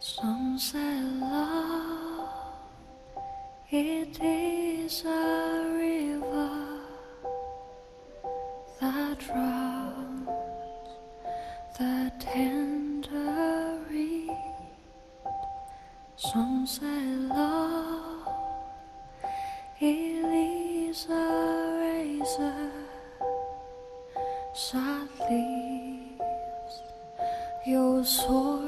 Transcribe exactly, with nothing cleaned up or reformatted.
Some say love, it is a river that drowns the tender reed. Some say love, it is a razor that leaves your soul